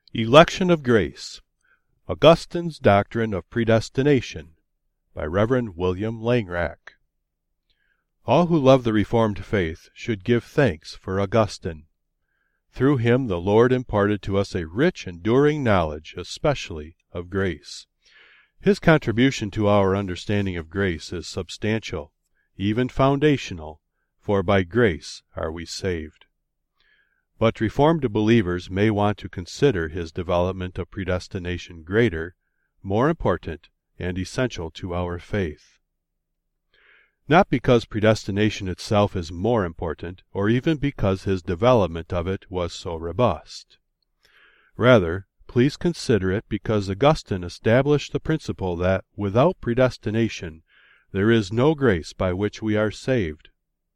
Election of Grace, Augustine's Doctrine of Predestination, by Rev. William Langrack. All who love the Reformed faith should give thanks for Augustine. Through him the Lord imparted to us a rich, enduring knowledge, especially of grace. His contribution to our understanding of grace is substantial, even foundational, for by grace are we saved. But Reformed believers may want to consider his development of predestination greater, more important, and essential to our faith. Not because predestination itself is more important, or even because his development of it was so robust. Rather, please consider it because Augustine established the principle that without predestination there is no grace by which we are saved.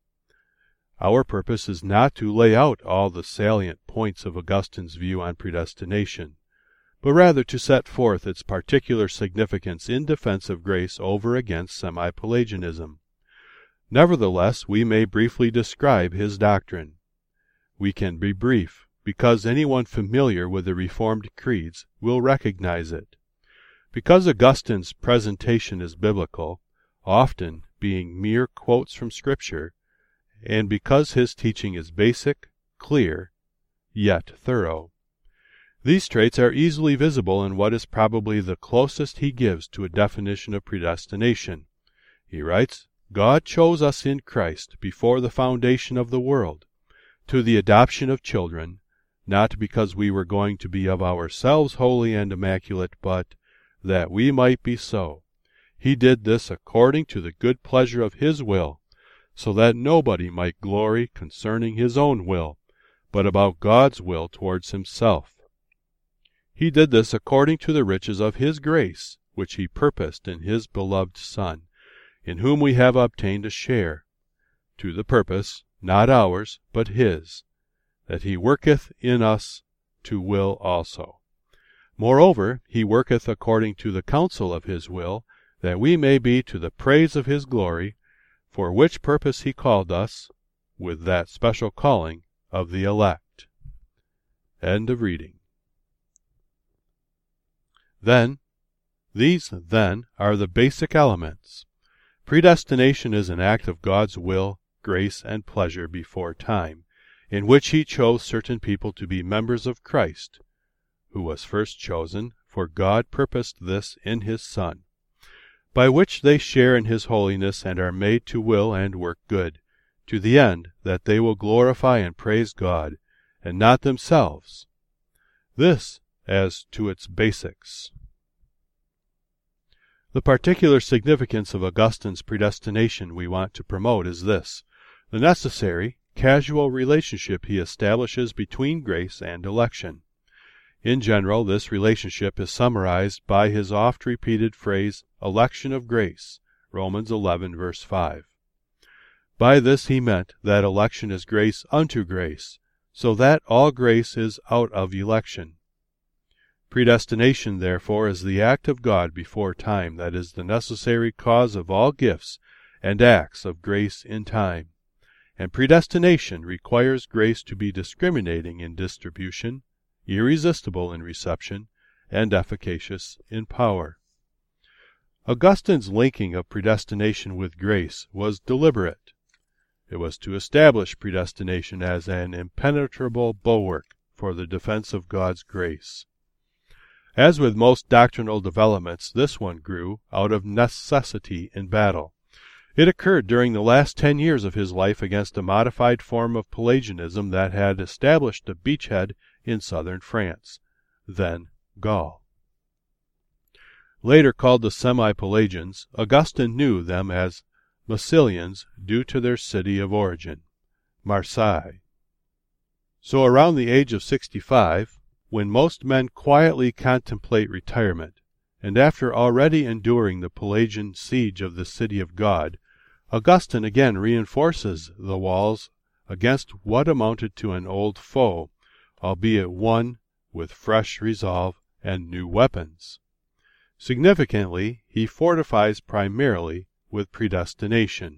Our purpose is not to lay out all the salient points of Augustine's view on predestination, but rather to set forth its particular significance in defense of grace over against semi-Pelagianism. Nevertheless, we may briefly describe his doctrine. We can be brief, because anyone familiar with the Reformed creeds will recognize it. Because Augustine's presentation is biblical, often being mere quotes from Scripture, and because his teaching is basic, clear, yet thorough. These traits are easily visible in what is probably the closest he gives to a definition of predestination. He writes, God chose us in Christ before the foundation of the world, to the adoption of children, not because we were going to be of ourselves holy and immaculate, but that we might be so. He did this according to the good pleasure of his will, so that nobody might glory concerning his own will, but about God's will towards himself. He did this according to the riches of his grace, which he purposed in his beloved Son, in whom we have obtained a share, to the purpose, not ours, but his, that he worketh in us to will also. Moreover, he worketh according to the counsel of his will, that we may be to the praise of his glory, for which purpose he called us, with that special calling of the elect. End of reading. These are the basic elements. Predestination is an act of God's will, grace, and pleasure before time, in which he chose certain people to be members of Christ, who was first chosen, for God purposed this in his Son, by which they share in his holiness and are made to will and work good, to the end that they will glorify and praise God, and not themselves. This as to its basics. The particular significance of Augustine's predestination we want to promote is this: the necessary, casual relationship he establishes between grace and election. In general, this relationship is summarized by his oft-repeated phrase, election of grace, Romans 11, verse 5. By this he meant that election is grace unto grace, so that all grace is out of election. Predestination, therefore, is the act of God before time that is the necessary cause of all gifts and acts of grace in time. And predestination requires grace to be discriminating in distribution, irresistible in reception, and efficacious in power. Augustine's linking of predestination with grace was deliberate. It was to establish predestination as an impenetrable bulwark for the defense of God's grace. As with most doctrinal developments, this one grew out of necessity in battle. It occurred during the last 10 years of his life against a modified form of Pelagianism that had established a beachhead in southern France, then Gaul. Later called the Semi-Pelagians, Augustine knew them as Massilians due to their city of origin, Marseille. So around the age of 65, when most men quietly contemplate retirement, and after already enduring the Pelagian siege of the city of God, Augustine again reinforces the walls against what amounted to an old foe, albeit one with fresh resolve and new weapons. Significantly, he fortifies primarily with predestination.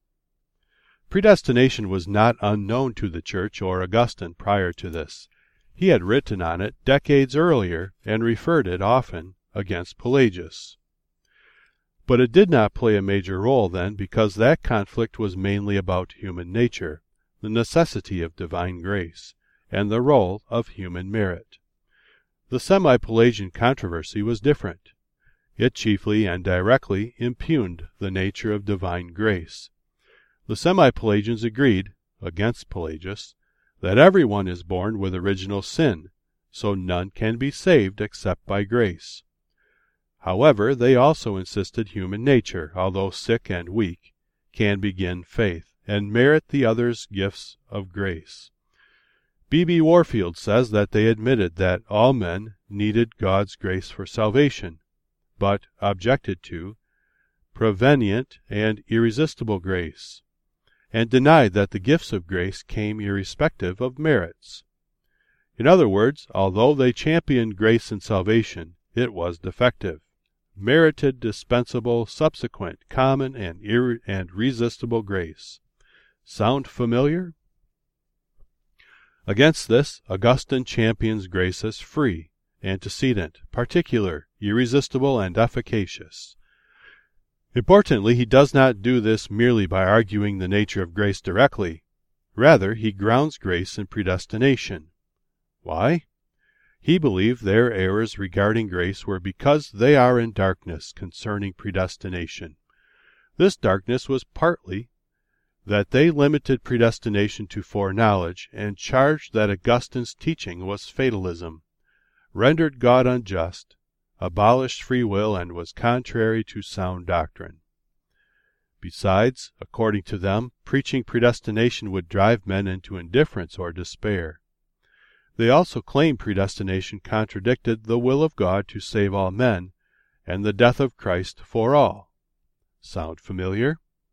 Predestination was not unknown to the Church or Augustine prior to this. He had written on it decades earlier and referred it often against Pelagius. But it did not play a major role then, because that conflict was mainly about human nature, the necessity of divine grace, and the role of human merit. The semi-Pelagian controversy was different. It chiefly and directly impugned the nature of divine grace. The semi-Pelagians agreed, against Pelagius, that everyone is born with original sin, so none can be saved except by grace. However, they also insisted human nature, although sick and weak, can begin faith, and merit the other's gifts of grace. B.B. Warfield says that they admitted that all men needed God's grace for salvation, but objected to prevenient and irresistible grace, and denied that the gifts of grace came irrespective of merits. In other words, although they championed grace and salvation, it was defective. Merited, dispensable, subsequent, common, and resistible grace. Sound familiar? Against this, Augustine champions grace as free, antecedent, particular, irresistible, and efficacious. Importantly, he does not do this merely by arguing the nature of grace directly. Rather, he grounds grace in predestination. Why? He believed their errors regarding grace were because they are in darkness concerning predestination. This darkness was partly that they limited predestination to foreknowledge and charged that Augustine's teaching was fatalism, rendered God unjust, abolished free will, and was contrary to sound doctrine. Besides, according to them, preaching predestination would drive men into indifference or despair. They also claimed predestination contradicted the will of God to save all men, and the death of Christ for all. Sound familiar?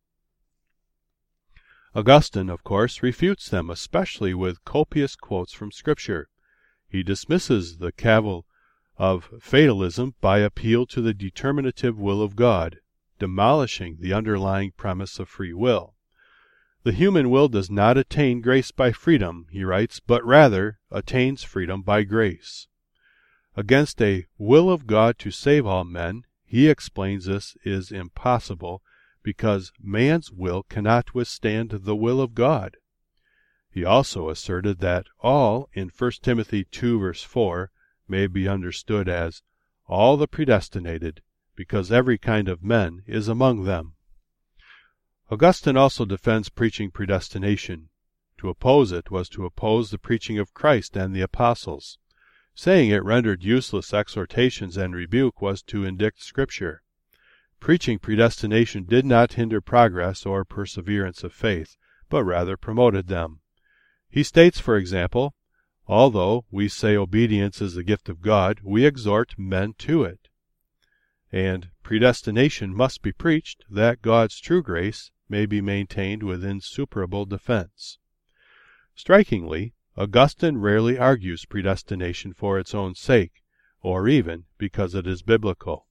Augustine, of course, refutes them, especially with copious quotes from Scripture. He dismisses the cavil of fatalism by appeal to the determinative will of God, demolishing the underlying premise of free will. The human will does not attain grace by freedom, he writes, but rather attains freedom by grace. Against a will of God to save all men, he explains this is impossible, because man's will cannot withstand the will of God. He also asserted that all in 1 Timothy 2 verse 4 may be understood as all the predestinated, because every kind of men is among them. Augustine also defends preaching predestination. To oppose it was to oppose the preaching of Christ and the apostles. Saying it rendered useless exhortations and rebuke was to indict Scripture. Preaching predestination did not hinder progress or perseverance of faith, but rather promoted them. He states, for example, although we say obedience is the gift of God, we exhort men to it. And predestination must be preached, that God's true grace may be maintained with insuperable defense. Strikingly, Augustine rarely argues predestination for its own sake, or even because it is biblical.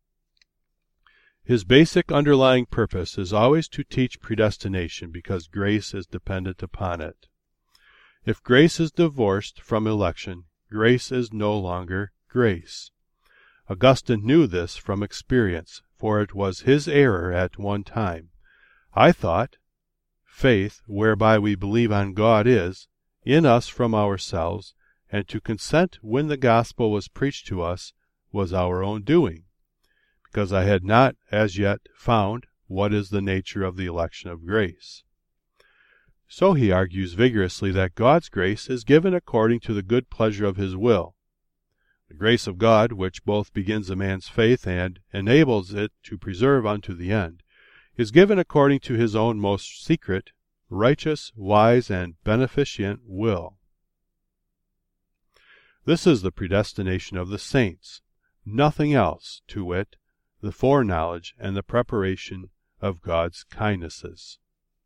His basic underlying purpose is always to teach predestination because grace is dependent upon it. If grace is divorced from election, grace is no longer grace. Augustine knew this from experience, for it was his error at one time. I thought, faith, whereby we believe on God, is in us from ourselves, and to consent when the gospel was preached to us was our own doing, because I had not as yet found what is the nature of the election of grace. So he argues vigorously that God's grace is given according to the good pleasure of his will. The grace of God, which both begins a man's faith and enables it to persevere unto the end, is given according to his own most secret, righteous, wise, and beneficent will. This is the predestination of the saints, nothing else, to wit, the foreknowledge and the preparation of God's kindnesses.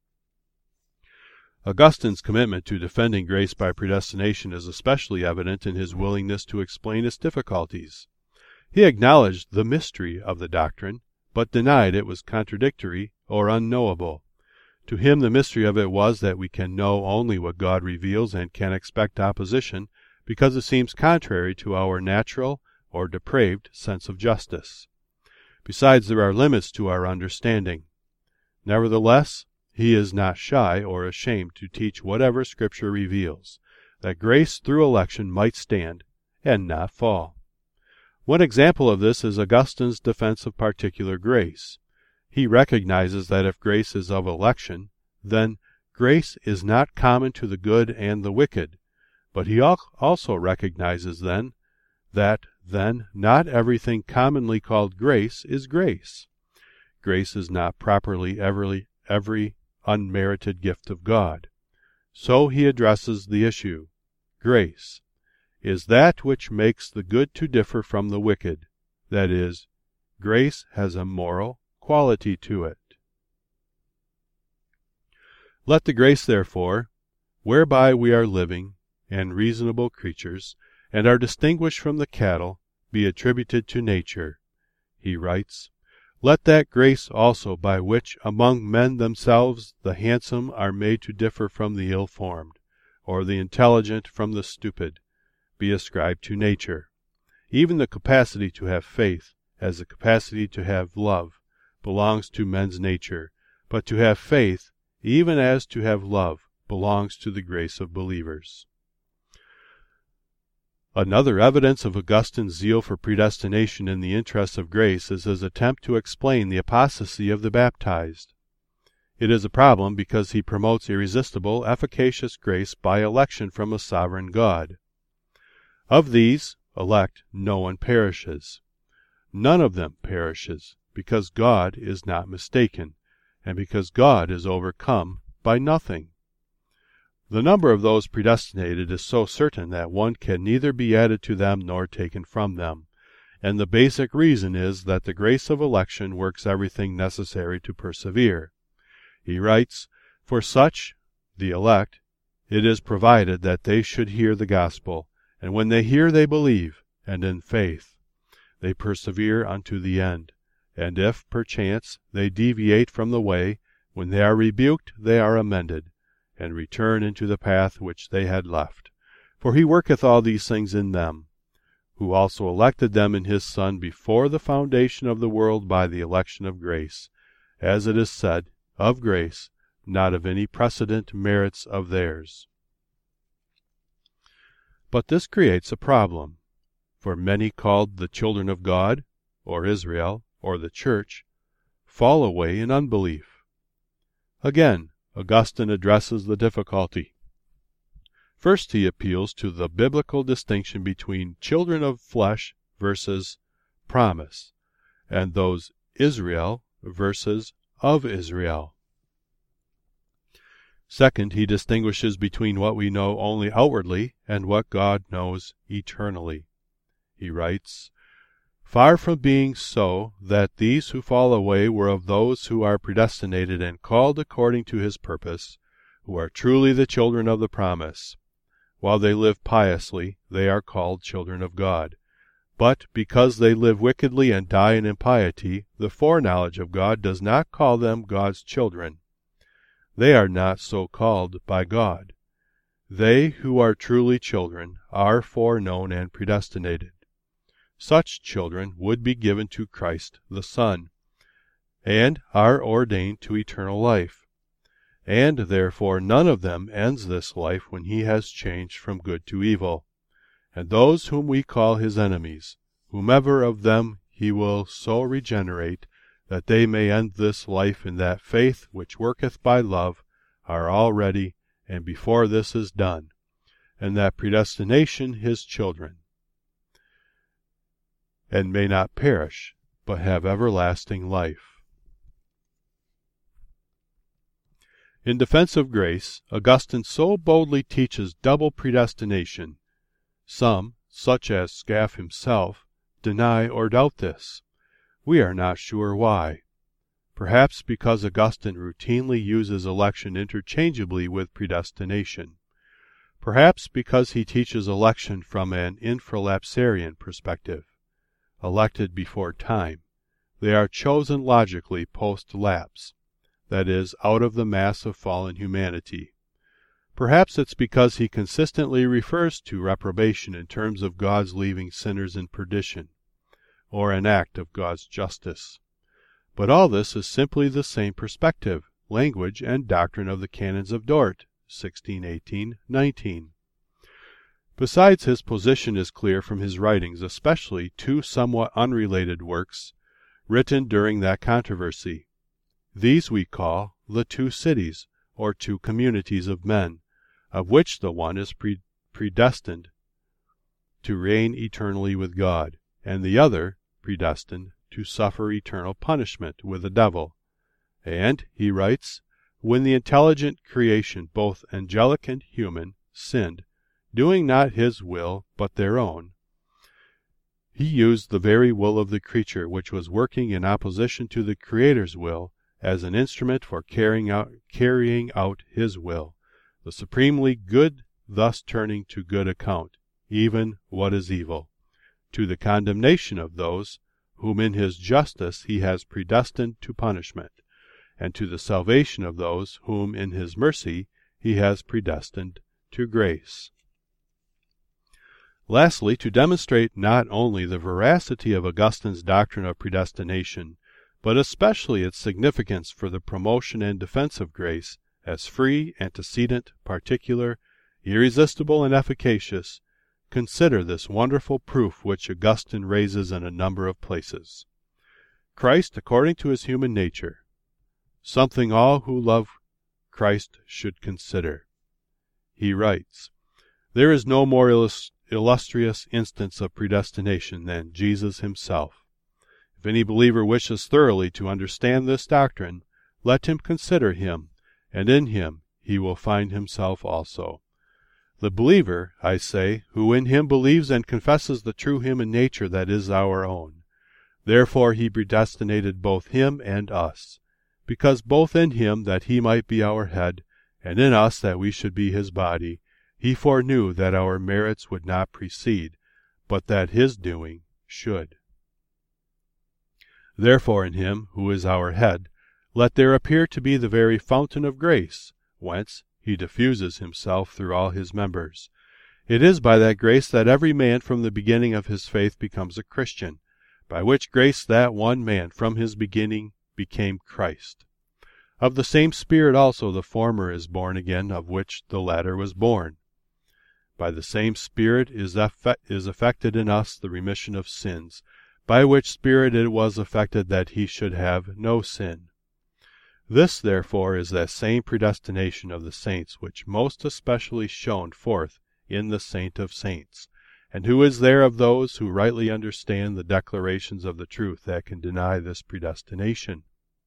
Augustine's commitment to defending grace by predestination is especially evident in his willingness to explain its difficulties. He acknowledged the mystery of the doctrine, but denied it was contradictory or unknowable. To him the mystery of it was that we can know only what God reveals and can expect opposition because it seems contrary to our natural or depraved sense of justice. Besides, there are limits to our understanding. Nevertheless, he is not shy or ashamed to teach whatever Scripture reveals, that grace through election might stand and not fall. One example of this is Augustine's defense of particular grace. He recognizes that if grace is of election, then grace is not common to the good and the wicked, but he also recognizes then that not everything commonly called grace is grace. Grace is not properly every unmerited gift of God. So he addresses the issue. Grace is that which makes the good to differ from the wicked. That is, grace has a moral quality to it. Let the grace, therefore, whereby we are living and reasonable creatures, and are distinguished from the cattle, be attributed to nature. He writes, Let that grace also by which among men themselves the handsome are made to differ from the ill-formed, or the intelligent from the stupid, be ascribed to nature. Even the capacity to have faith, as the capacity to have love, belongs to men's nature, but to have faith, even as to have love, belongs to the grace of believers. Another evidence of Augustine's zeal for predestination in the interests of grace is his attempt to explain the apostasy of the baptized. It is a problem because he promotes irresistible, efficacious grace by election from a sovereign God. Of these elect, no one perishes. None of them perishes, because God is not mistaken, and because God is overcome by nothing. The number of those predestinated is so certain that one can neither be added to them nor taken from them, and the basic reason is that the grace of election works everything necessary to persevere. He writes, For such, the elect, it is provided that they should hear the gospel, and when they hear they believe, and in faith they persevere unto the end. And if, perchance, they deviate from the way, when they are rebuked they are amended, and return into the path which they had left. For he worketh all these things in them, who also elected them in his Son before the foundation of the world by the election of grace, as it is said, of grace, not of any precedent merits of theirs. But this creates a problem, for many called the children of God, or Israel, or the Church, fall away in unbelief. Again, Augustine addresses the difficulty. First, he appeals to the biblical distinction between children of flesh versus promise, and those Israel versus of Israel. Second, he distinguishes between what we know only outwardly and what God knows eternally. He writes, Far from being so that these who fall away were of those who are predestinated and called according to his purpose, who are truly the children of the promise. While they live piously, they are called children of God. But because they live wickedly and die in impiety, the foreknowledge of God does not call them God's children. They are not so called by God. They who are truly children are foreknown and predestinated. Such children would be given to Christ the Son, and are ordained to eternal life. And therefore none of them ends this life when he has changed from good to evil. And those whom we call his enemies, whomever of them he will so regenerate, that they may end this life in that faith which worketh by love, are already, and before this is done, and that predestination his children, and may not perish, but have everlasting life. In defense of grace, Augustine so boldly teaches double predestination. Some, such as Scaff himself, deny or doubt this. We are not sure why. Perhaps because Augustine routinely uses election interchangeably with predestination. Perhaps because he teaches election from an infralapsarian perspective. Elected before time, they are chosen logically post-lapse, that is, out of the mass of fallen humanity. Perhaps it's because he consistently refers to reprobation in terms of God's leaving sinners in perdition, or an act of God's justice. But all this is simply the same perspective, language, and doctrine of the Canons of Dort, 1618-19. Besides, his position is clear from his writings, especially two somewhat unrelated works written during that controversy. These we call the two cities, or two communities of men, of which the one is predestined to reign eternally with God, and the other predestined to suffer eternal punishment with the devil. And, he writes, when the intelligent creation, both angelic and human, sinned, doing not his will but their own, he used the very will of the creature, which was working in opposition to the Creator's will, as an instrument for carrying out his will, the supremely good thus turning to good account even what is evil, to the condemnation of those whom in his justice he has predestined to punishment, and to the salvation of those whom in his mercy he has predestined to grace. Lastly, to demonstrate not only the veracity of Augustine's doctrine of predestination, but especially its significance for the promotion and defense of grace, as free, antecedent, particular, irresistible, and efficacious, consider this wonderful proof which Augustine raises in a number of places. Christ according to his human nature, something all who love Christ should consider. He writes, there is no more illustrious instance of predestination than Jesus himself. If any believer wishes thoroughly to understand this doctrine, let him consider him, and in him he will find himself also. The believer, I say, who in him believes and confesses the true human nature that is our own. Therefore he predestinated both him and us, because both in him that he might be our head, and in us that we should be his body, he foreknew that our merits would not precede, but that his doing should. Therefore in him, who is our head, let there appear to be the very fountain of grace, whence he diffuses himself through all his members. It is by that grace that every man from the beginning of his faith becomes a Christian, by which grace that one man from his beginning became Christ. Of the same Spirit also the former is born again, of which the latter was born. By the same Spirit is effected in us the remission of sins, by which Spirit it was effected that he should have no sin. This, therefore, is that same predestination of the saints which most especially shone forth in the Saint of saints, and who is there of those who rightly understand the declarations of the truth that can deny this predestination?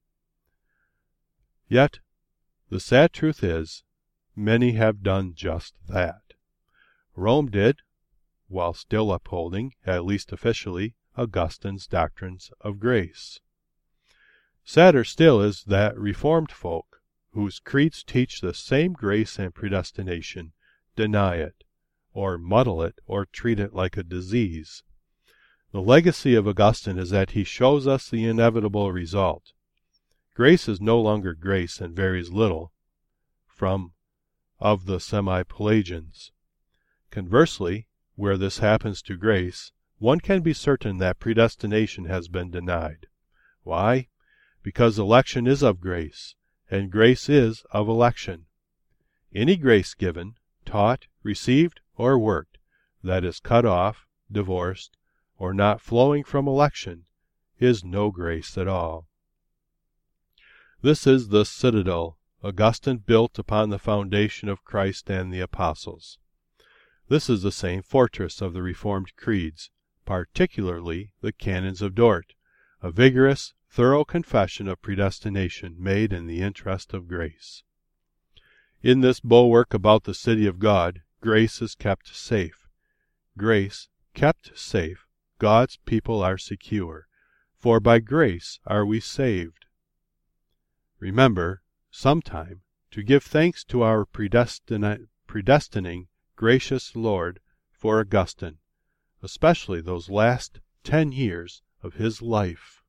Yet, the sad truth is, many have done just that. Rome did, while still upholding, at least officially, Augustine's doctrines of grace. Sadder still is that Reformed folk, whose creeds teach the same grace and predestination, deny it, or muddle it, or treat it like a disease. The legacy of Augustine is that he shows us the inevitable result. Grace is no longer grace and varies little from of the semi-Pelagians. Conversely, where this happens to grace, one can be certain that predestination has been denied. Why? Because election is of grace, and grace is of election. Any grace given, taught, received, or worked, that is cut off, divorced, or not flowing from election, is no grace at all. This is the citadel Augustine built upon the foundation of Christ and the apostles. This is the same fortress of the Reformed creeds, particularly the Canons of Dort, a vigorous, thorough confession of predestination made in the interest of grace. In this bulwark about the city of God, grace is kept safe. Grace kept safe, God's people are secure, for by grace are we saved. Remember, sometime, to give thanks to our predestining, gracious Lord for Augustine, especially those last 10 years of his life.